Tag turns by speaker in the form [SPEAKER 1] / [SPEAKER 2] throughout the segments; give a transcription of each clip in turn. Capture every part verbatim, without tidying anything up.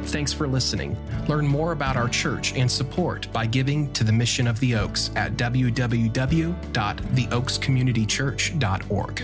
[SPEAKER 1] Thanks for listening. Learn more about our church and support by giving to the Mission of the Oaks at w w w dot the oaks community church dot org.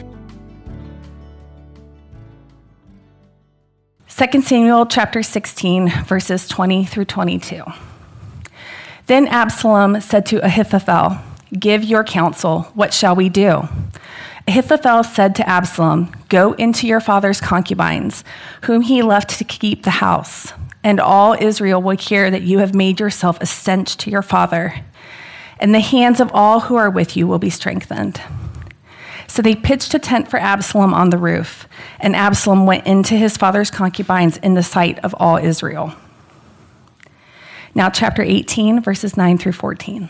[SPEAKER 2] Second Samuel chapter sixteen, verses twenty through twenty-two. Then Absalom said to Ahithophel, "Give your counsel. What shall we do?" Ahithophel said to Absalom, "Go into your father's concubines, whom he left to keep the house, and all Israel will hear that you have made yourself a stench to your father, and the hands of all who are with you will be strengthened." So they pitched a tent for Absalom on the roof, and Absalom went into his father's concubines in the sight of all Israel. Now chapter eighteen, verses nine through fourteen.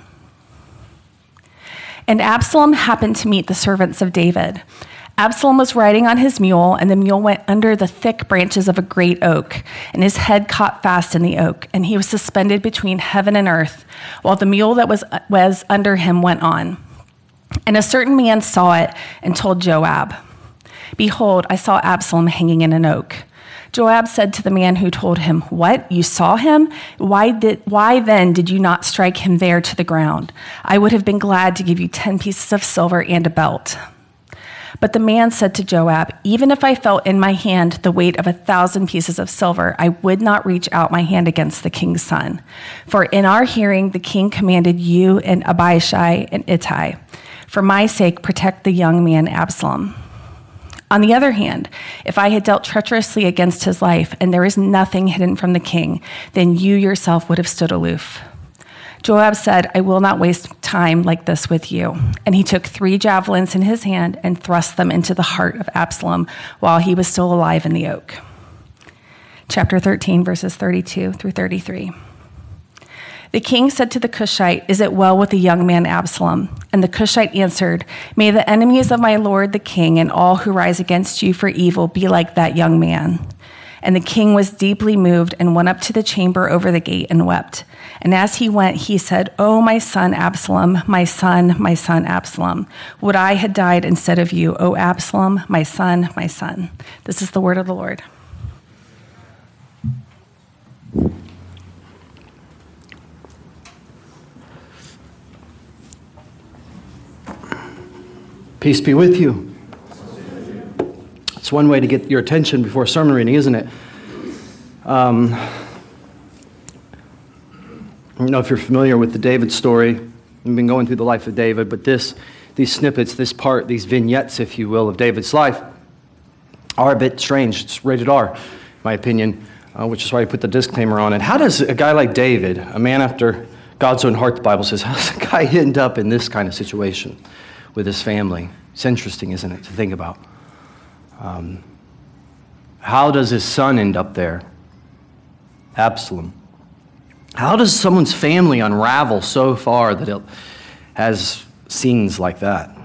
[SPEAKER 2] And Absalom happened to meet the servants of David. Absalom was riding on his mule, and the mule went under the thick branches of a great oak, and his head caught fast in the oak, and he was suspended between heaven and earth, while the mule that was, was under him went on. And a certain man saw it and told Joab, "Behold, I saw Absalom hanging in an oak." Joab said to the man who told him, "What? You saw him? Why did, why then did you not strike him there to the ground? I would have been glad to give you ten pieces of silver and a belt." But the man said to Joab, "Even if I felt in my hand the weight of a thousand pieces of silver, I would not reach out my hand against the king's son. For in our hearing the king commanded you and Abishai and Ittai, for my sake protect the young man Absalom. On the other hand, if I had dealt treacherously against his life, and there is nothing hidden from the king, then you yourself would have stood aloof." Joab said, "I will not waste time like this with you." And he took three javelins in his hand and thrust them into the heart of Absalom while he was still alive in the oak. Chapter thirteen, verses thirty-two through thirty-three. The king said to the Cushite, "Is it well with the young man Absalom?" And the Cushite answered, "May the enemies of my lord the king and all who rise against you for evil be like that young man." And the king was deeply moved and went up to the chamber over the gate and wept. And as he went, he said, "Oh, my son Absalom, my son, my son Absalom, would I had died instead of you, O Absalom, my son, my son." This is the word of the Lord.
[SPEAKER 3] Peace be with you. It's one way to get your attention before sermon reading, isn't it? Um, I don't know if you're familiar with the David story. We've been going through the life of David, but this, these snippets, this part, these vignettes, if you will, of David's life are a bit strange. It's rated R, in my opinion, uh, which is why I put the disclaimer on it. How does a guy like David, a man after God's own heart, the Bible says, how does a guy end up in this kind of situation with his family? It's interesting, isn't it, to think about. Um, how does his son end up there? Absalom. How does someone's family unravel so far that it has scenes like that?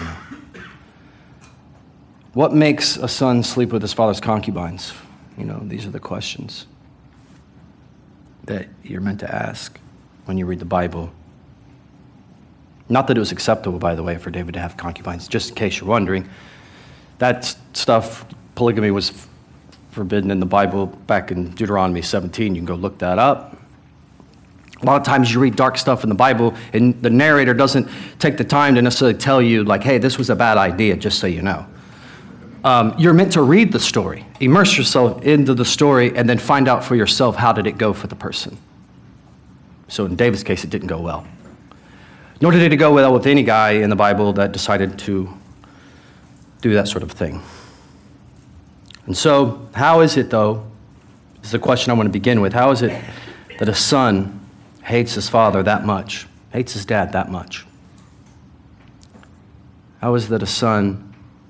[SPEAKER 3] What makes a son sleep with his father's concubines? You know, these are the questions that you're meant to ask when you read the Bible. Not that it was acceptable, by the way, for David to have concubines, just in case you're wondering. That stuff, polygamy was forbidden in the Bible back in Deuteronomy seventeen. You can go look that up. A lot of times you read dark stuff in the Bible, and the narrator doesn't take the time to necessarily tell you, like, hey, this was a bad idea, just so you know. Um, you're meant to read the story, immerse yourself into the story, and then find out for yourself how did it go for the person. So in David's case, it didn't go well. Nor did it go well with any guy in the Bible that decided to do that sort of thing. And so, how is it, though, is the question I want to begin with. How is it that a son hates his father that much, hates his dad that much? How is it that a son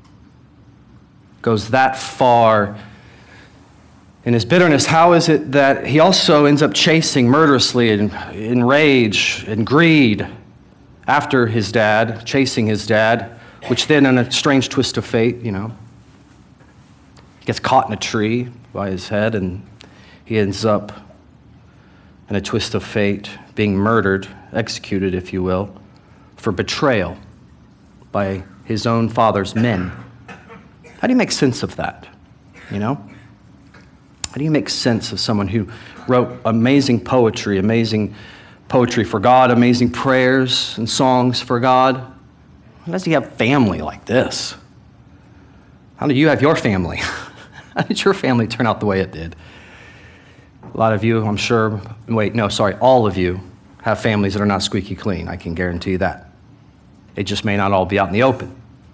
[SPEAKER 3] goes that far in his bitterness? How is it that he also ends up chasing murderously in, in rage and greed after his dad, chasing his dad, which then in a strange twist of fate, you know, gets caught in a tree by his head, and he ends up in a twist of fate being murdered, executed, if you will, for betrayal by his own father's men. How do you make sense of that, you know? How do you make sense of someone who wrote amazing poetry, amazing poetry for God, amazing prayers and songs for God? How does he have family like this? How do you have your family? How did your family turn out the way it did? A lot of you, I'm sure, wait, no, sorry, all of you have families that are not squeaky clean. I can guarantee you that. It just may not all be out in the open.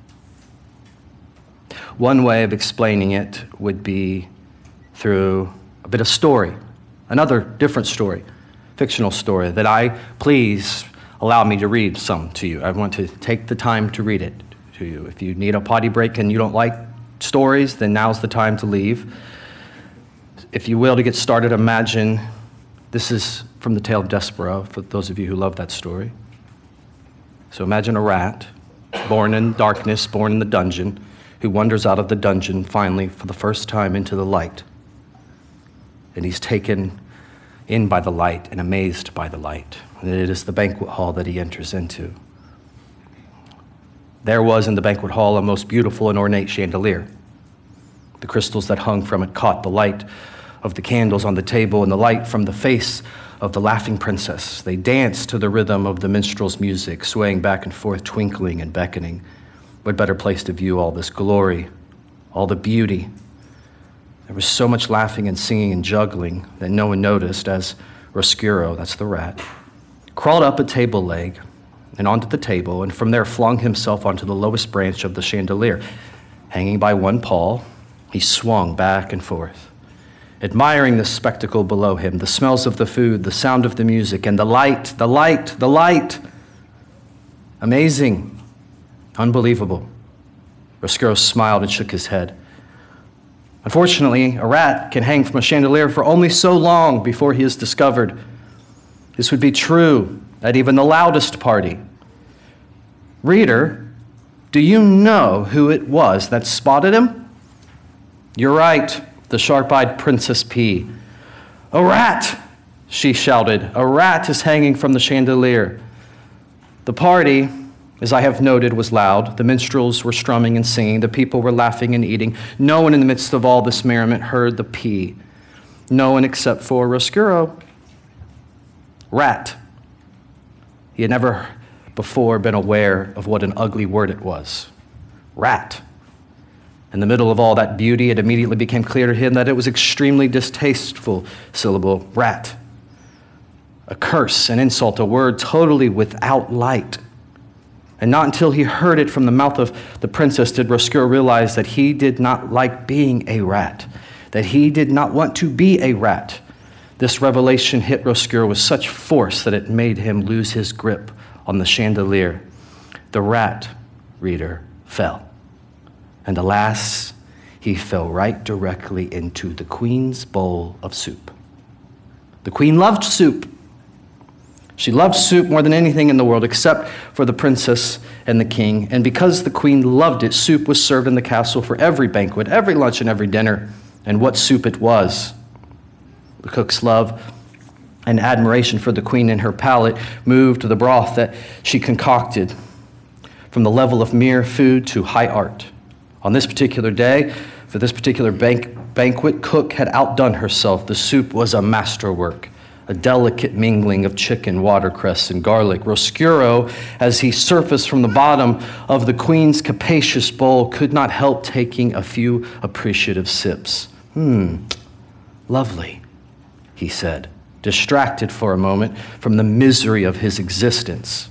[SPEAKER 3] One way of explaining it would be through a bit of story, another different story, fictional story that I, please allow me to read some to you. I want to take the time to read it to you. If you need a potty break and you don't like stories, then now's the time to leave. If you will, to get started, imagine, this is from the tale of Despereaux, for those of you who love that story. So imagine a rat, born in darkness, born in the dungeon, who wanders out of the dungeon finally for the first time into the light. And he's taken in by the light and amazed by the light. And it is the banquet hall that he enters into. There was in the banquet hall a most beautiful and ornate chandelier. The crystals that hung from it caught the light of the candles on the table and the light from the face of the laughing princess. They danced to the rhythm of the minstrel's music, swaying back and forth, twinkling and beckoning. What better place to view all this glory, all the beauty? There was so much laughing and singing and juggling that no one noticed as Roscuro, that's the rat, crawled up a table leg and onto the table, and from there flung himself onto the lowest branch of the chandelier. Hanging by one paw, he swung back and forth, admiring the spectacle below him, the smells of the food, the sound of the music, and the light, the light, the light. Amazing, unbelievable. Roscuro smiled and shook his head. Unfortunately, a rat can hang from a chandelier for only so long before he is discovered. This would be true at even the loudest party. Reader, do you know who it was that spotted him? You're right, the sharp-eyed Princess P. A rat, she shouted. A rat is hanging from the chandelier. The party, as I have noted, was loud. The minstrels were strumming and singing. The people were laughing and eating. No one in the midst of all this merriment heard the P. No one except for Roscuro. Rat. He had never before been aware of what an ugly word it was. Rat. In the middle of all that beauty, it immediately became clear to him that it was extremely distasteful syllable, rat. A curse, an insult, a word totally without light. And not until he heard it from the mouth of the princess did Roscuro realize that he did not like being a rat, that he did not want to be a rat. This revelation hit Roscuro with such force that it made him lose his grip on the chandelier. The rat, reader, fell. And alas, he fell right directly into the queen's bowl of soup. The queen loved soup. She loved soup more than anything in the world except for the princess and the king. And because the queen loved it, soup was served in the castle for every banquet, every lunch, and every dinner. And what soup it was. The cook's love and admiration for the queen and her palate moved to the broth that she concocted, from the level of mere food to high art. On this particular day, for this particular bank- banquet, cook had outdone herself. The soup was a masterwork, a delicate mingling of chicken, watercress, and garlic. Roscuro, as he surfaced from the bottom of the queen's capacious bowl, could not help taking a few appreciative sips. Hmm, lovely, he said, distracted for a moment from the misery of his existence.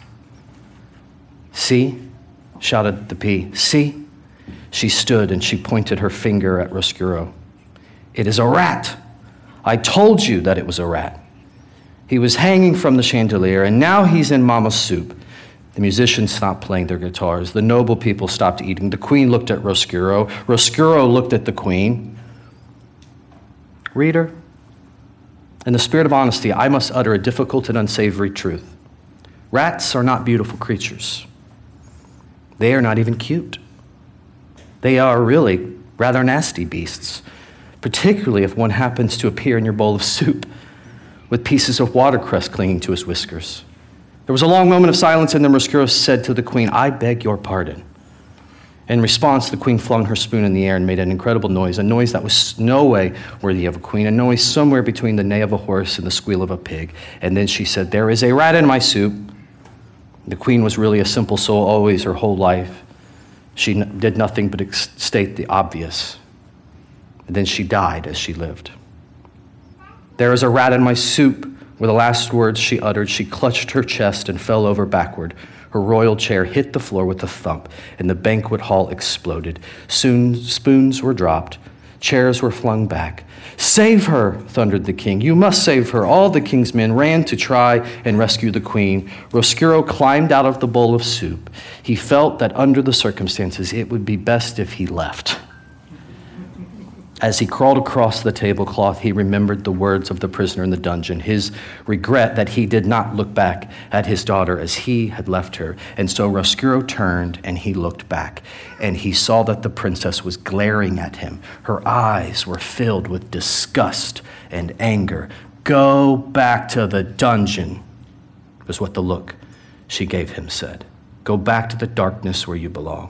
[SPEAKER 3] See, shouted the P, see? She stood and she pointed her finger at Roscuro. It is a rat. I told you that it was a rat. He was hanging from the chandelier, and now he's in Mama's soup. The musicians stopped playing their guitars. The noble people stopped eating. The queen looked at Roscuro. Roscuro looked at the queen. Reader, in the spirit of honesty, I must utter a difficult and unsavory truth. Rats are not beautiful creatures. They are not even cute. They are really rather nasty beasts, particularly if one happens to appear in your bowl of soup with pieces of watercress clinging to his whiskers. There was a long moment of silence, and then Roscuro said to the queen, I beg your pardon. In response, the queen flung her spoon in the air and made an incredible noise, a noise that was no way worthy of a queen, a noise somewhere between the neigh of a horse and the squeal of a pig. And then she said, "There is a rat in my soup." The queen was really a simple soul always her whole life. She n- did nothing but ex- state the obvious. And then she died as she lived. "There is a rat in my soup," were the last words she uttered. She clutched her chest and fell over backward. Her royal chair hit the floor with a thump, and the banquet hall exploded. Soon spoons were dropped. Chairs were flung back. "Save her," thundered the king. "You must save her." All the king's men ran to try and rescue the queen. Roscuro climbed out of the bowl of soup. He felt that under the circumstances, it would be best if he left. As he crawled across the tablecloth, he remembered the words of the prisoner in the dungeon, his regret that he did not look back at his daughter as he had left her. And so Roscuro turned and he looked back, and he saw that the princess was glaring at him. Her eyes were filled with disgust and anger. "Go back to the dungeon," was what the look she gave him said. "Go back to the darkness where you belong."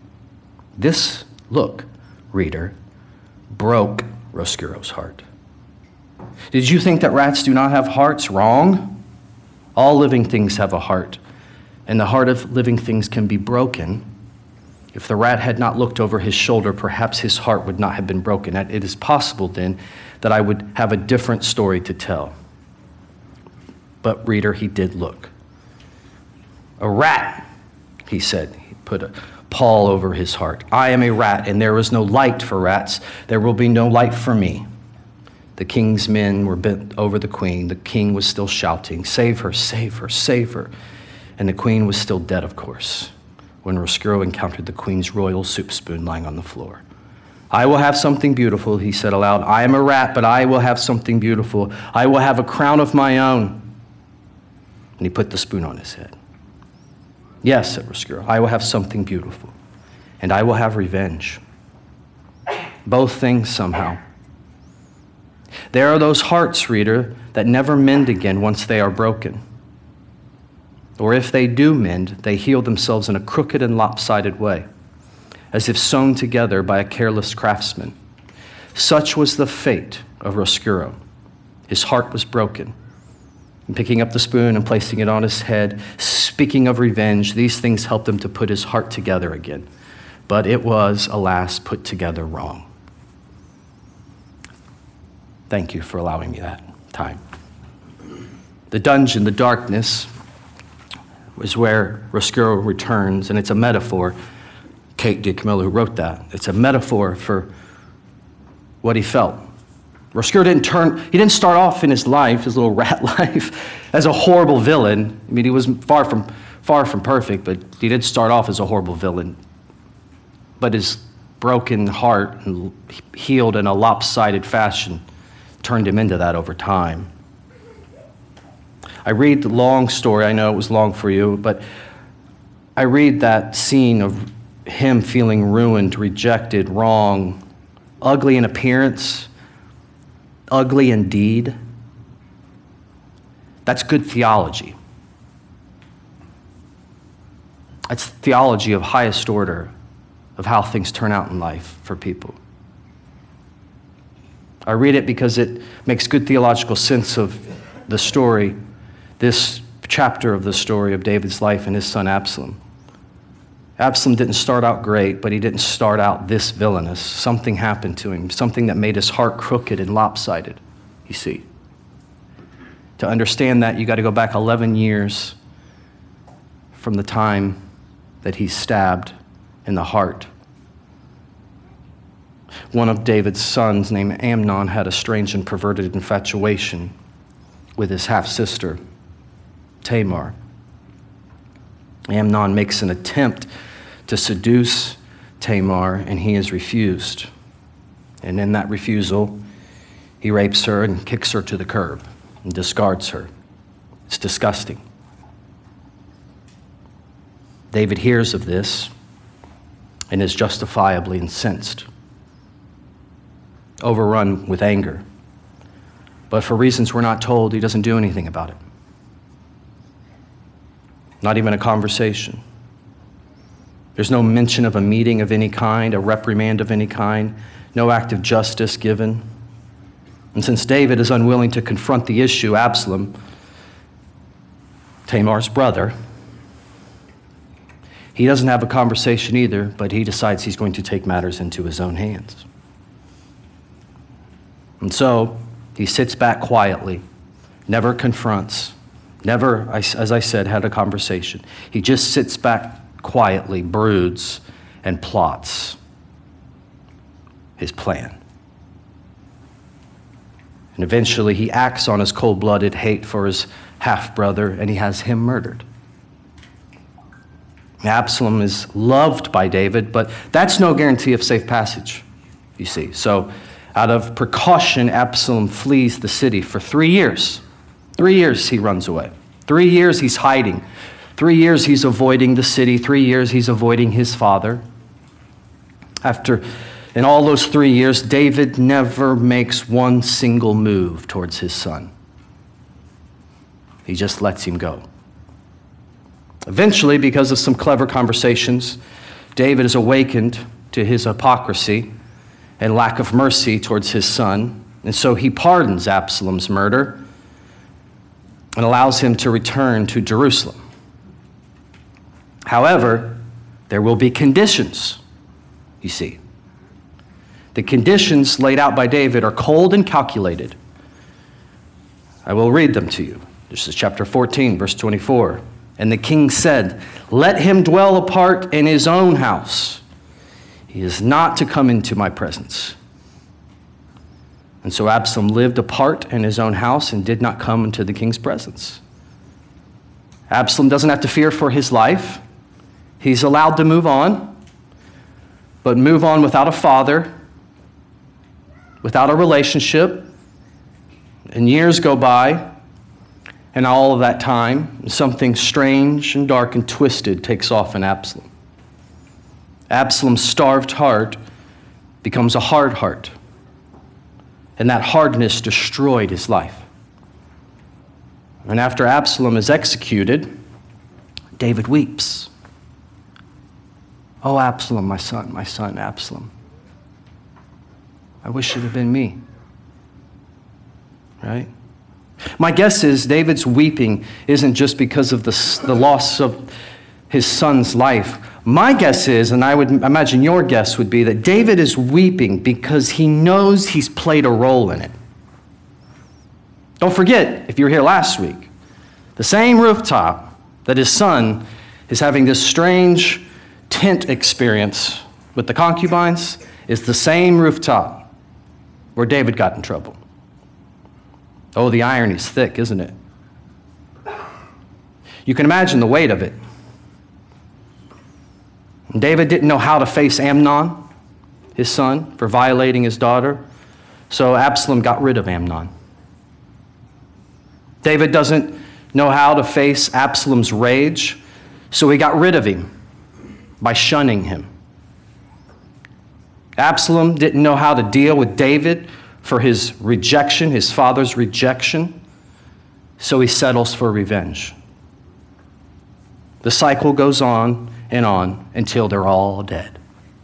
[SPEAKER 3] This look, reader, broke Roscuro's heart. Did you think that rats do not have hearts? Wrong. All living things have a heart, and the heart of living things can be broken. If the rat had not looked over his shoulder, perhaps his heart would not have been broken. It is possible then that I would have a different story to tell. But reader, he did look. "A rat," he said. He put a pall over his heart. "I am a rat, and there is no light for rats. There will be no light for me." The king's men were bent over the queen. The king was still shouting, "Save her, save her, save her." And the queen was still dead, of course, when Roscuro encountered the queen's royal soup spoon lying on the floor. "I will have something beautiful," he said aloud. "I am a rat, but I will have something beautiful. I will have a crown of my own." And he put the spoon on his head. "Yes," said Roscuro, "I will have something beautiful, and I will have revenge." Both things somehow. There are those hearts, reader, that never mend again once they are broken. Or if they do mend, they heal themselves in a crooked and lopsided way, as if sewn together by a careless craftsman. Such was the fate of Roscuro. His heart was broken. And picking up the spoon and placing it on his head, speaking of revenge, these things helped him to put his heart together again. But it was, alas, put together wrong. Thank you for allowing me that time. The dungeon, the darkness, is where Roscuro returns, and it's a metaphor. Kate DiCamillo, who wrote that, it's a metaphor for what he felt. Roscuro didn't turn, he didn't start off in his life, his little rat life, as a horrible villain. I mean, he was far from far from perfect, but he did start off as a horrible villain. But his broken heart, and healed in a lopsided fashion, turned him into that over time. I read the long story, I know it was long for you, but I read that scene of him feeling ruined, rejected, wrong, ugly in appearance, ugly in deed. That's good theology. That's theology of highest order of how things turn out in life for people. I read it because it makes good theological sense of the story, this chapter of the story of David's life and his son Absalom. Absalom didn't start out great, but he didn't start out this villainous. Something happened to him, something that made his heart crooked and lopsided, you see. To understand that, you got to go back eleven years from the time that he's stabbed in the heart. One of David's sons, named Amnon, had a strange and perverted infatuation with his half-sister, Tamar. Amnon makes an attempt to seduce Tamar, and he is refused. And in that refusal, he rapes her and kicks her to the curb and discards her. It's disgusting. David hears of this and is justifiably incensed, overrun with anger. But for reasons we're not told, he doesn't do anything about it. Not even a conversation. There's no mention of a meeting of any kind, a reprimand of any kind, no act of justice given. And since David is unwilling to confront the issue, Absalom, Tamar's brother, he doesn't have a conversation either, but he decides he's going to take matters into his own hands. And so he sits back quietly, never confronts, never, as I said, had a conversation. He just sits back quietly, broods, and plots his plan. And eventually he acts on his cold-blooded hate for his half-brother, and he has him murdered. Absalom is loved by David, but that's no guarantee of safe passage, you see. So out of precaution, Absalom flees the city for three years. Three years he runs away. Three years he's hiding. Three years he's avoiding the city. Three years he's avoiding his father. After, in all those three years, David never makes one single move towards his son. He just lets him go. Eventually, because of some clever conversations, David is awakened to his hypocrisy and lack of mercy towards his son, and so he pardons Absalom's murder and allows him to return to Jerusalem. However, there will be conditions, you see. The conditions laid out by David are cold and calculated. I will read them to you. This is chapter fourteen, verse twenty-four. And the king said, "Let him dwell apart in his own house. He is not to come into my presence." And so Absalom lived apart in his own house and did not come into the king's presence. Absalom doesn't have to fear for his life. He's allowed to move on, but move on without a father, without a relationship. And years go by, and all of that time, something strange and dark and twisted takes off in Absalom. Absalom's starved heart becomes a hard heart. And that hardness destroyed his life. And after Absalom is executed, David weeps. "Oh, Absalom, my son, my son, Absalom. I wish it had been me." Right? My guess is David's weeping isn't just because of the, the loss of his son's life. My guess is, and I would imagine your guess would be, that David is weeping because he knows he's played a role in it. Don't forget, if you were here last week, the same rooftop that his son is having this strange tent experience with the concubines is the same rooftop where David got in trouble. Oh, the irony's thick, isn't it? You can imagine the weight of it. David didn't know how to face Amnon, his son, for violating his daughter, so Absalom got rid of Amnon. David doesn't know how to face Absalom's rage, so he got rid of him by shunning him. Absalom didn't know how to deal with David for his rejection, his father's rejection, so he settles for revenge. The cycle goes on and on until they're all dead.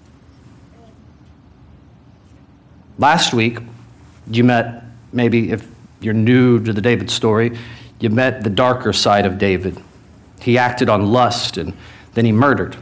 [SPEAKER 3] Last week, you met, maybe if you're new to the David story, you met the darker side of David. He acted on lust and then he murdered.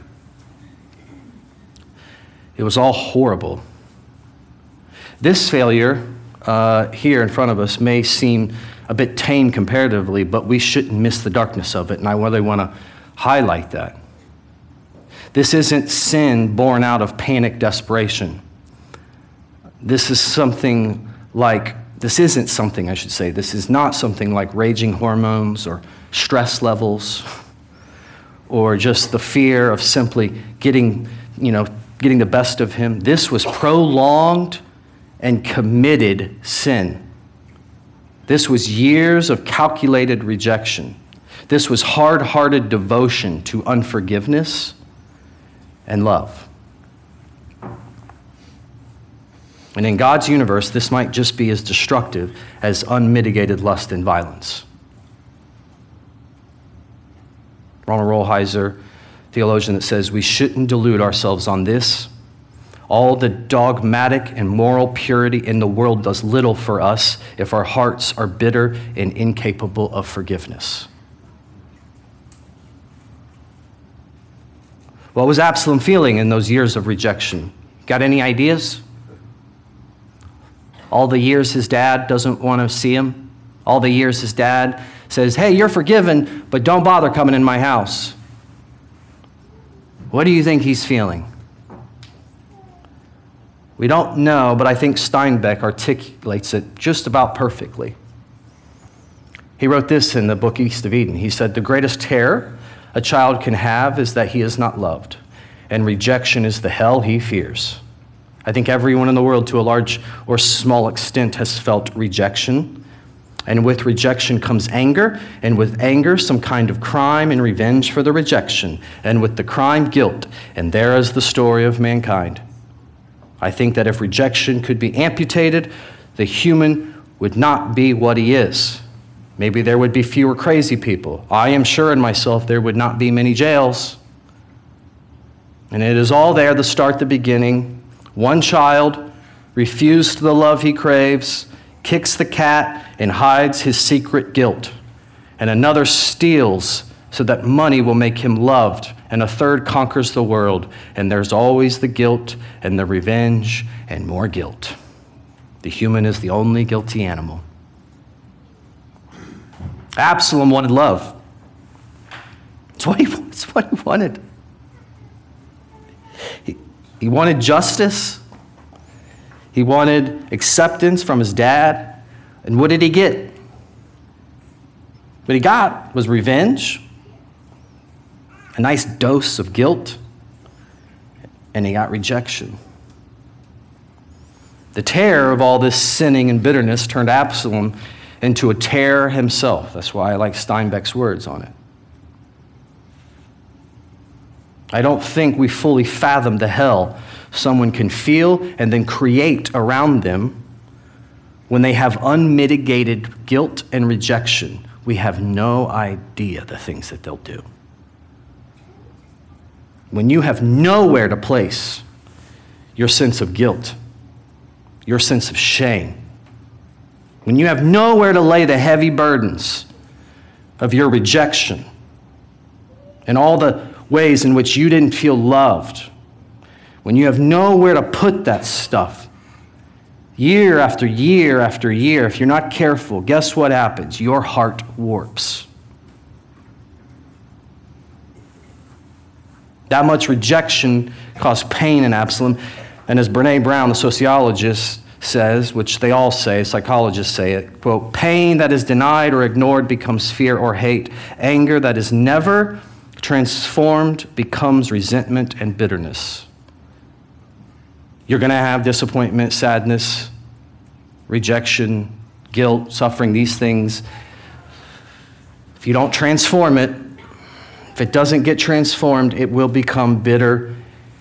[SPEAKER 3] It was all horrible. This failure uh, here in front of us may seem a bit tame comparatively, but we shouldn't miss the darkness of it, and I really want to highlight that. This isn't sin born out of panic desperation. This is something like, this isn't something, I should say, this is not something like raging hormones or stress levels or just the fear of simply getting, you know, getting the best of him. This was prolonged and committed sin. This was years of calculated rejection. This was hard-hearted devotion to unforgiveness and love. And in God's universe, this might just be as destructive as unmitigated lust and violence. Ronald Rolheiser theologian that says we shouldn't delude ourselves on this. All the dogmatic and moral purity in the world does little for us if our hearts are bitter and incapable of forgiveness. What was Absalom feeling in those years of rejection? Got any ideas? All the years his dad doesn't want to see him. All the years his dad says, hey, you're forgiven, but don't bother coming in my house. What do you think he's feeling? We don't know, but I think Steinbeck articulates it just about perfectly. He wrote this in the book East of Eden. He said, the greatest terror a child can have is that he is not loved, and rejection is the hell he fears. I think everyone in the world, to a large or small extent, has felt rejection. And with rejection comes anger, and with anger, some kind of crime and revenge for the rejection, and with the crime, guilt. And there is the story of mankind. I think that if rejection could be amputated, the human would not be what he is. Maybe there would be fewer crazy people. I am sure in myself there would not be many jails. And it is all there, the start, the beginning. One child refused the love he craves, kicks the cat, and hides his secret guilt. And another steals so that money will make him loved. And a third conquers the world. And there's always the guilt and the revenge and more guilt. The human is the only guilty animal. Absalom wanted love. It's what he, it's what he wanted. He, he wanted justice. He wanted acceptance from his dad. And what did he get? What he got was revenge, a nice dose of guilt, and he got rejection. The terror of all this sinning and bitterness turned Absalom into a terror himself. That's why I like Steinbeck's words on it. I don't think we fully fathom the hell someone can feel and then create around them when they have unmitigated guilt and rejection. We have no idea the things that they'll do. When you have nowhere to place your sense of guilt, your sense of shame, when you have nowhere to lay the heavy burdens of your rejection and all the ways in which you didn't feel loved, when you have nowhere to put that stuff, year after year after year, if you're not careful, guess what happens? Your heart warps. That much rejection caused pain in Absalom. And as Brene Brown, the sociologist, says, which they all say, psychologists say it, quote, pain that is denied or ignored becomes fear or hate. Anger that is never transformed becomes resentment and bitterness. You're going to have disappointment, sadness, rejection, guilt, suffering, these things. If you don't transform it, if it doesn't get transformed, it will become bitter.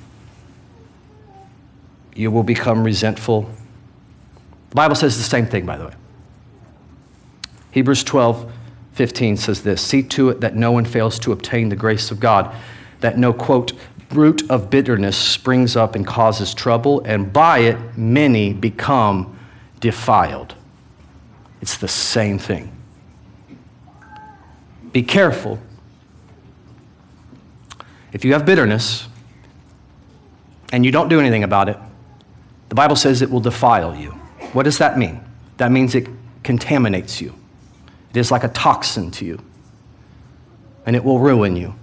[SPEAKER 3] You will become resentful. The Bible says the same thing, by the way. Hebrews twelve fifteen says this, see to it that no one fails to obtain the grace of God, that no, quote, root of bitterness springs up and causes trouble, and by it many become defiled. It's the same thing. Be careful. If you have bitterness and you don't do anything about it, the Bible says it will defile you. What does that mean? That means it contaminates you. It is like a toxin to you, and it will ruin you.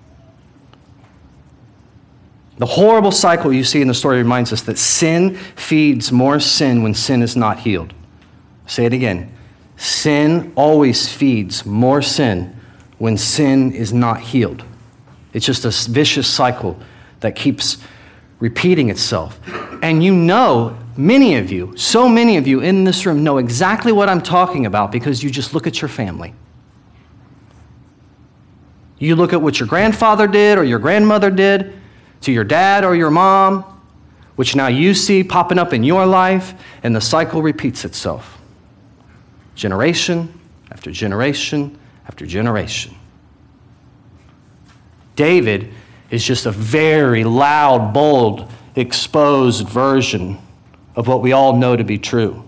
[SPEAKER 3] The horrible cycle you see in the story reminds us that sin feeds more sin when sin is not healed. Say it again. Sin always feeds more sin when sin is not healed. It's just a vicious cycle that keeps repeating itself. And you know, many of you, so many of you in this room know exactly what I'm talking about because you just look at your family. You look at what your grandfather did or your grandmother did to your dad or your mom, which now you see popping up in your life, and the cycle repeats itself. Generation after generation after generation. David is just a very loud, bold, exposed version of what we all know to be true.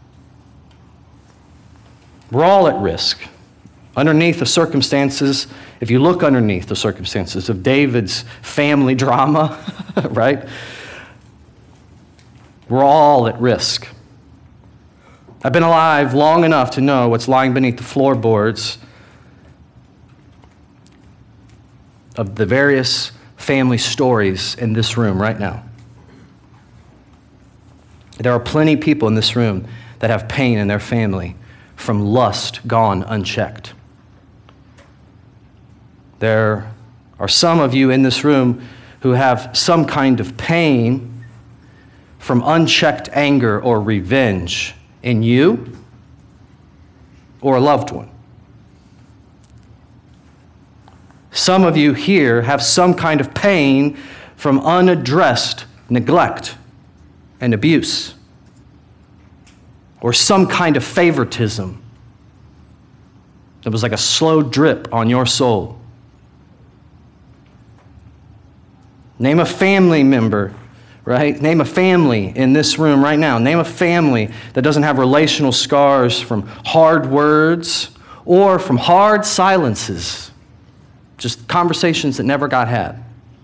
[SPEAKER 3] We're all at risk. Underneath the circumstances, if you look underneath the circumstances of David's family drama, right? We're all at risk. I've been alive long enough to know what's lying beneath the floorboards of the various family stories in this room right now. There are plenty of people in this room that have pain in their family from lust gone unchecked. There are some of you in this room who have some kind of pain from unchecked anger or revenge in you or a loved one. Some of you here have some kind of pain from unaddressed neglect and abuse, or some kind of favoritism that was like a slow drip on your soul. Name a family member, right? Name a family in this room right now. Name a family that doesn't have relational scars from hard words or from hard silences, just conversations that never got had.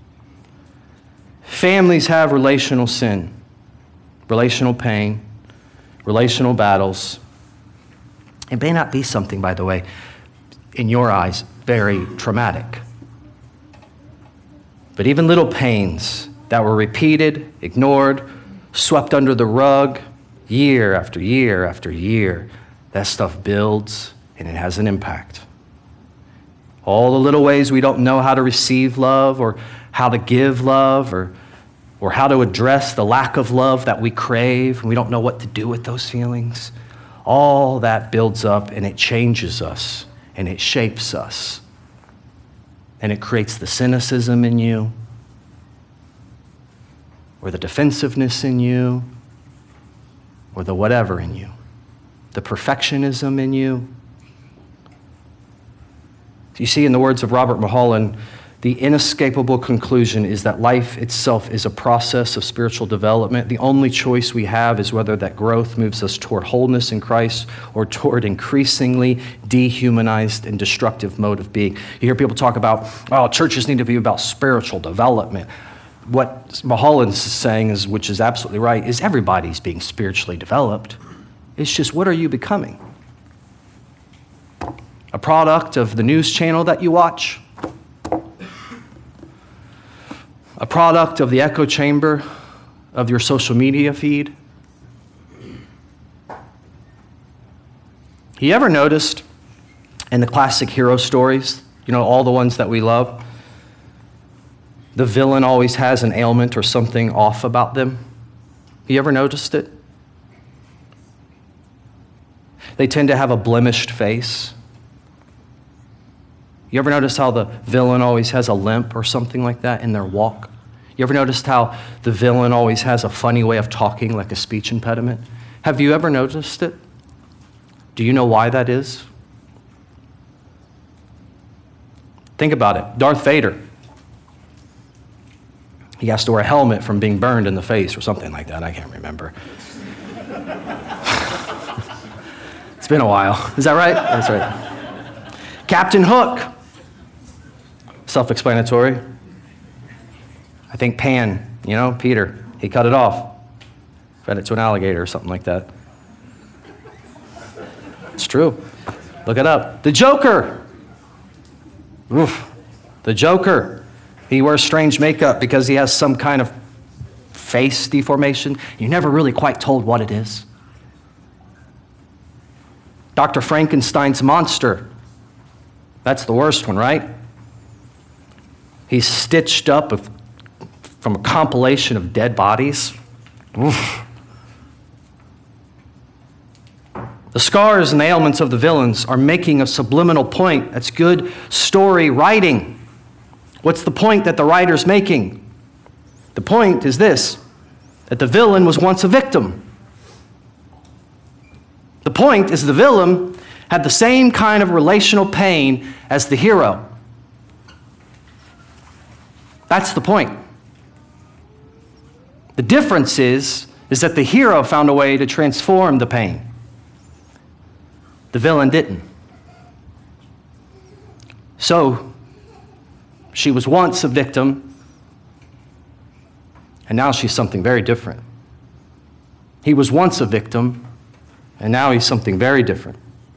[SPEAKER 3] Families have relational sin, relational pain, relational battles. It may not be something, by the way, in your eyes, very traumatic. But even little pains that were repeated, ignored, swept under the rug, year after year after year, that stuff builds and it has an impact. All the little ways we don't know how to receive love or how to give love or, or how to address the lack of love that we crave, and we don't know what to do with those feelings. All that builds up and it changes us and it shapes us. And it creates the cynicism in you, or the defensiveness in you, or the whatever in you, the perfectionism in you. You see, in the words of Robert Mulholland, the inescapable conclusion is that life itself is a process of spiritual development. The only choice we have is whether that growth moves us toward wholeness in Christ or toward increasingly dehumanized and destructive mode of being. You hear people talk about, oh, churches need to be about spiritual development. What Mulholland's saying, is, which is absolutely right, is everybody's being spiritually developed. It's just, what are you becoming? A product of the news channel that you watch? A product of the echo chamber of your social media feed? You ever noticed in the classic hero stories, you know, all the ones that we love, the villain always has an ailment or something off about them? You ever noticed it? They tend to have a blemished face. You ever notice how the villain always has a limp or something like that in their walk? You ever noticed how the villain always has a funny way of talking, like a speech impediment? Have you ever noticed it? Do you know why that is? Think about it. Darth Vader. He has to wear a helmet from being burned in the face or something like that. I can't remember. It's been a while. Is that right? That's right. Captain Hook. Self-explanatory. I think Pan, you know, Peter, he cut it off, fed it to an alligator or something like that. It's true. Look it up. The Joker. Oof. The Joker. He wears strange makeup because he has some kind of face deformation. You're never really quite told what it is. Doctor Frankenstein's monster. That's the worst one, right? He's stitched up of, from a compilation of dead bodies. Oof. The scars and the ailments of the villains are making a subliminal point. That's good story writing. What's the point that the writer's making? The point is this, that the villain was once a victim. The point is the villain had the same kind of relational pain as the hero. That's the point. The difference is, is that the hero found a way to transform the pain. The villain didn't. So, she was once a victim, and now she's something very different. He was once a victim, and now he's something very different.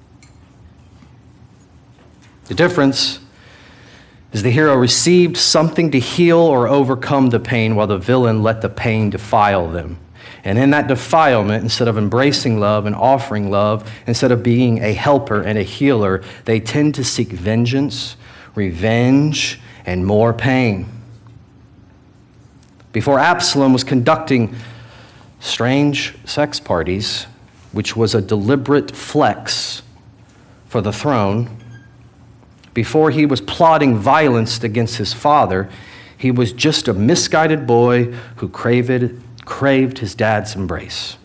[SPEAKER 3] The difference is the hero received something to heal or overcome the pain, while the villain let the pain defile them. And in that defilement, instead of embracing love and offering love, instead of being a helper and a healer, they tend to seek vengeance, revenge, and more pain. Before Absalom was conducting strange sex parties, which was a deliberate flex for the throne, before he was plotting violence against his father, he was just a misguided boy who craved, craved his dad's embrace.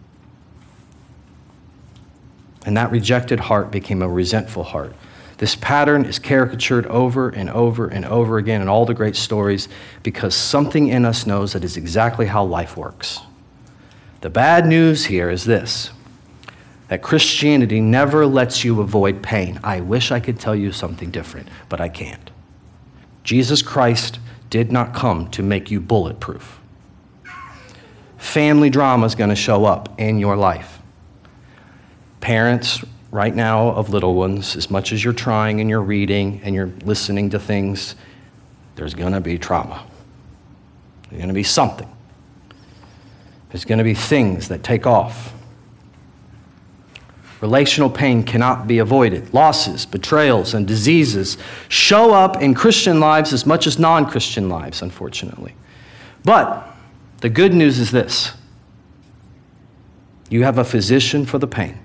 [SPEAKER 3] And that rejected heart became a resentful heart. This pattern is caricatured over and over and over again in all the great stories because something in us knows that is exactly how life works. The bad news here is this: that Christianity never lets you avoid pain. I wish I could tell you something different, but I can't. Jesus Christ did not come to make you bulletproof. Family drama is going to show up in your life. Parents right now of little ones, as much as you're trying and you're reading and you're listening to things, there's going to be trauma. There's going to be something. There's going to be things that take off. Relational pain cannot be avoided. Losses, betrayals, and diseases show up in Christian lives as much as non-Christian lives, unfortunately. But the good news is this: you have a physician for the pain.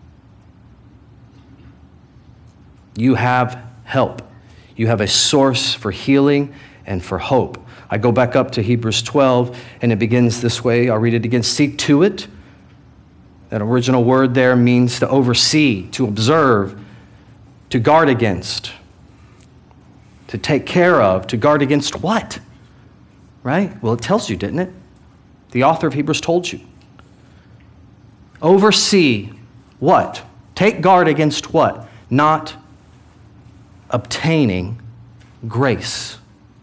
[SPEAKER 3] You have help. You have a source for healing and for hope. I go back up to Hebrews twelve, and it begins this way. I'll read it again. See to it. That original word there means to oversee, to observe, to guard against, to take care of, to guard against what? Right? Well, it tells you, didn't it? The author of Hebrews told you. Oversee what? Take guard against what? Not obtaining grace.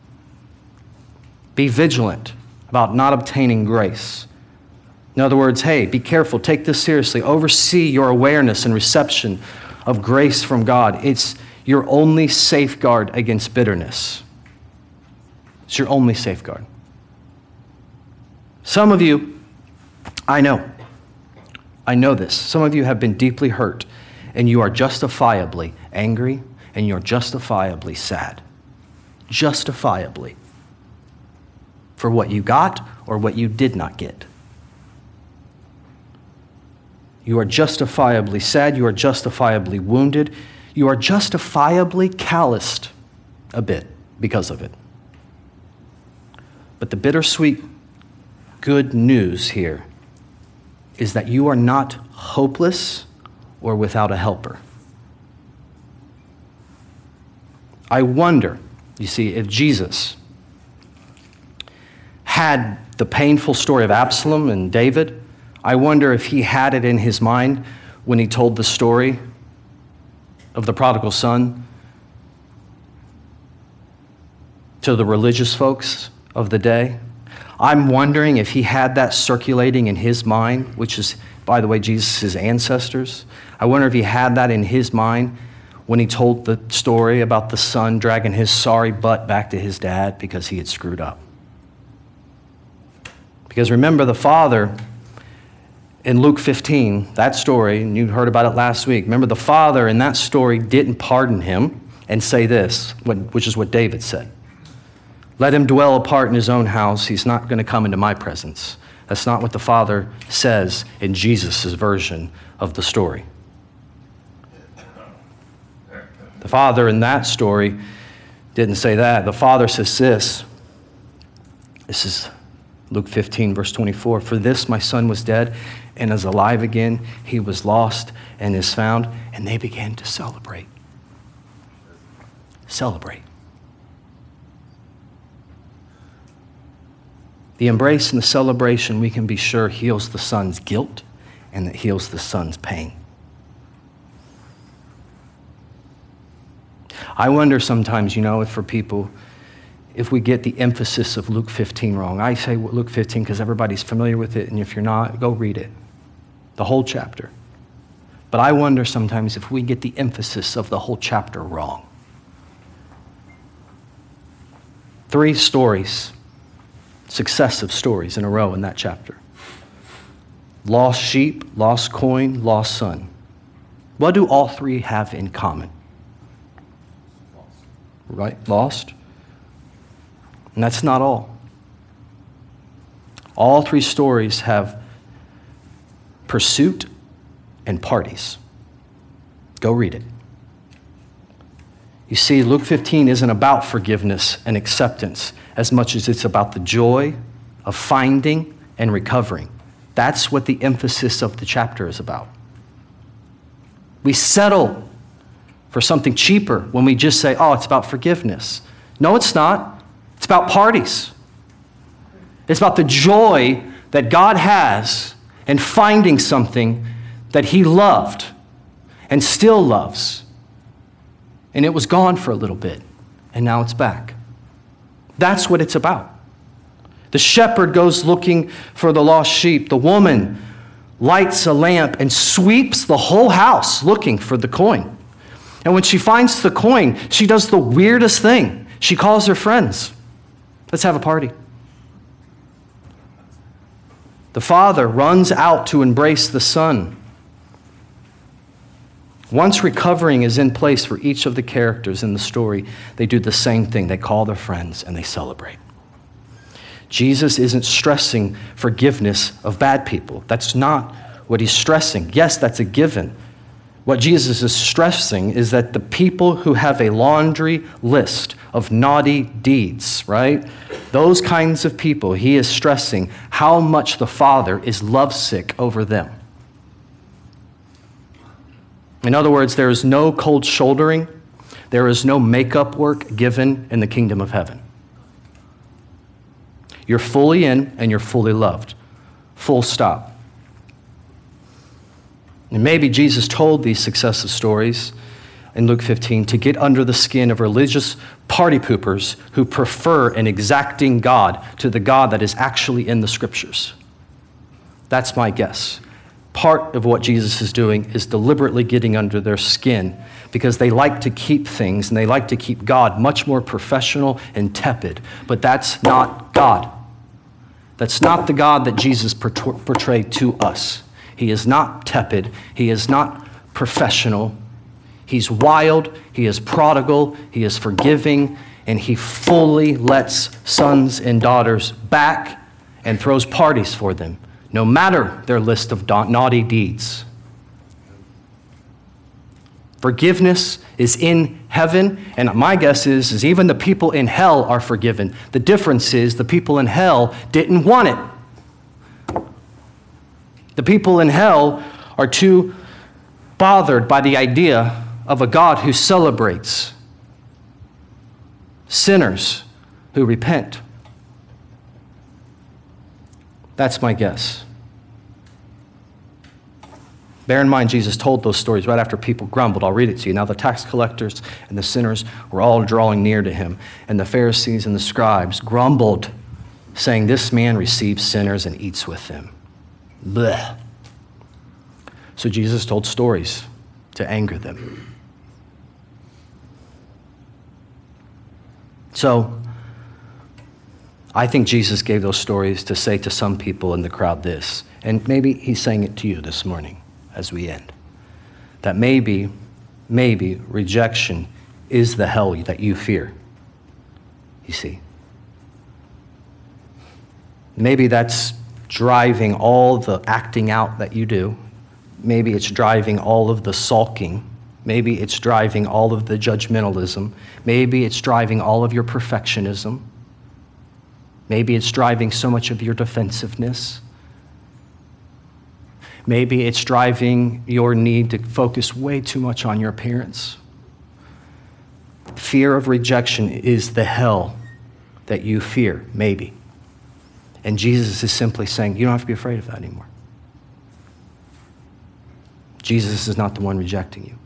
[SPEAKER 3] Be vigilant about not obtaining grace. In other words, hey, be careful, take this seriously. Oversee your awareness and reception of grace from God. It's your only safeguard against bitterness. It's your only safeguard. Some of you, I know, I know this. Some of you have been deeply hurt, and you are justifiably angry, and you're justifiably sad. Justifiably. For what you got or what you did not get. You are justifiably sad. You are justifiably wounded. You are justifiably calloused a bit because of it. But the bittersweet good news here is that you are not hopeless or without a helper. I wonder, you see, if Jesus had the painful story of Absalom and David, I wonder if he had it in his mind when he told the story of the prodigal son to the religious folks of the day. I'm wondering if he had that circulating in his mind, which is, by the way, Jesus' ancestors. I wonder if he had that in his mind when he told the story about the son dragging his sorry butt back to his dad because he had screwed up. Because remember, the father in Luke fifteen, that story, and you heard about it last week. Remember, the father in that story didn't pardon him and say this, which is what David said. Let him dwell apart in his own house. He's not going to come into my presence. That's not what the father says in Jesus' version of the story. The father in that story didn't say that. The father says this. This is Luke fifteen, verse twenty-four. For this my son was dead and is alive again. He was lost and is found. And they began to celebrate. Celebrate. The embrace and the celebration, we can be sure, heals the son's guilt and it heals the son's pain. I wonder sometimes, you know, if for people, if we get the emphasis of Luke fifteen wrong. I say Luke fifteen because everybody's familiar with it, and if you're not, go read it, the whole chapter. But I wonder sometimes if we get the emphasis of the whole chapter wrong. Three stories, successive stories in a row in that chapter. Lost sheep, lost coin, lost son. What do all three have in common? Right? Lost. And that's not all. All three stories have pursuit and parties. Go read it. You see, Luke fifteen isn't about forgiveness and acceptance as much as it's about the joy of finding and recovering. That's what the emphasis of the chapter is about. We settle for something cheaper when we just say, oh, it's about forgiveness. No, it's not. It's about parties. It's about the joy that God has in finding something that he loved and still loves. And it was gone for a little bit, and now it's back. That's what it's about. The shepherd goes looking for the lost sheep. The woman lights a lamp and sweeps the whole house looking for the coin. And when she finds the coin, she does the weirdest thing. She calls her friends. Let's have a party. The father runs out to embrace the son. Once recovering is in place for each of the characters in the story, they do the same thing. They call their friends and they celebrate. Jesus isn't stressing forgiveness of bad people. That's not what he's stressing. Yes, that's a given. What Jesus is stressing is that the people who have a laundry list of naughty deeds, right? Those kinds of people, he is stressing how much the Father is lovesick over them. In other words, there is no cold shouldering. There is no makeup work given in the kingdom of heaven. You're fully in and you're fully loved. Full stop. And maybe Jesus told these successive stories in Luke fifteen to get under the skin of religious party poopers who prefer an exacting God to the God that is actually in the scriptures. That's my guess. Part of what Jesus is doing is deliberately getting under their skin because they like to keep things and they like to keep God much more professional and tepid. But that's not God. That's not the God that Jesus portrayed to us. He is not tepid. He is not professional. He's wild. He is prodigal. He is forgiving. And he fully lets sons and daughters back and throws parties for them, no matter their list of naughty deeds. Forgiveness is in heaven, and my guess is, is even the people in hell are forgiven. The difference is the people in hell didn't want it. The people in hell are too bothered by the idea of a God who celebrates sinners who repent. That's my guess. Bear in mind, Jesus told those stories right after people grumbled. I'll read it to you. Now the tax collectors and the sinners were all drawing near to him, and the Pharisees and the scribes grumbled, saying, "This man receives sinners and eats with them." Blech. So Jesus told stories to anger them. So I think Jesus gave those stories to say to some people in the crowd this, and maybe he's saying it to you this morning as we end, that maybe, maybe rejection is the hell that you fear, you see. Maybe that's driving all the acting out that you do. Maybe it's driving all of the sulking. Maybe it's driving all of the judgmentalism. Maybe it's driving all of your perfectionism. Maybe it's driving so much of your defensiveness. Maybe it's driving your need to focus way too much on your appearance. Fear of rejection is the hell that you fear, maybe. And Jesus is simply saying, you don't have to be afraid of that anymore. Jesus is not the one rejecting you.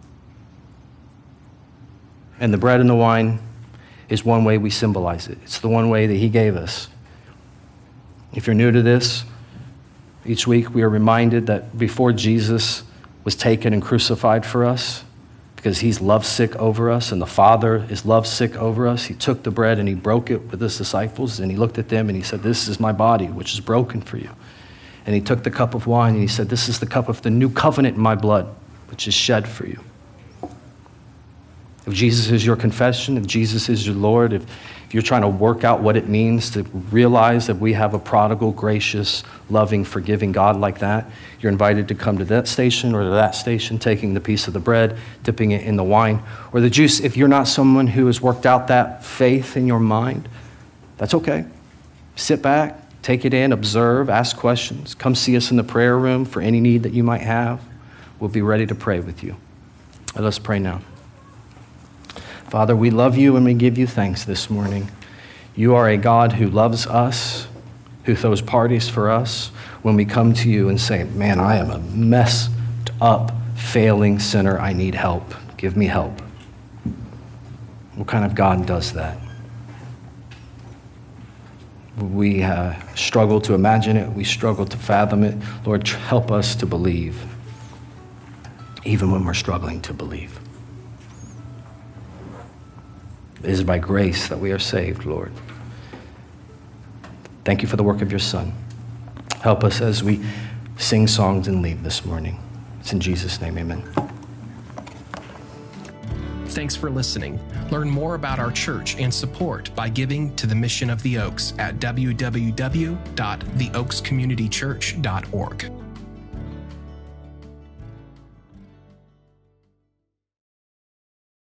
[SPEAKER 3] And the bread and the wine is one way we symbolize it. It's the one way that he gave us. If you're new to this, each week we are reminded that before Jesus was taken and crucified for us, because he's lovesick over us and the Father is lovesick over us, he took the bread and he broke it with his disciples and he looked at them and he said, this is my body, which is broken for you. And he took the cup of wine and he said, this is the cup of the new covenant in my blood, which is shed for you. If Jesus is your confession, if Jesus is your Lord, if, if you're trying to work out what it means to realize that we have a prodigal, gracious, loving, forgiving God like that, you're invited to come to that station or to that station, taking the piece of the bread, dipping it in the wine or the juice. If you're not someone who has worked out that faith in your mind, that's okay. Sit back, take it in, observe, ask questions. Come see us in the prayer room for any need that you might have. We'll be ready to pray with you. Let us pray now. Father, we love you and we give you thanks this morning. You are a God who loves us, who throws parties for us when we come to you and say, man, I am a messed up, failing sinner. I need help. Give me help. What kind of God does that? We uh, struggle to imagine it. We struggle to fathom it. Lord, help us to believe, even when we're struggling to believe. It is by grace that we are saved, Lord. Thank you for the work of your Son. Help us as we sing songs and leave this morning. It's in Jesus' name, amen.
[SPEAKER 1] Thanks for listening. Learn more about our church and support by giving to the Mission of the Oaks at w w w dot the oaks community church dot org.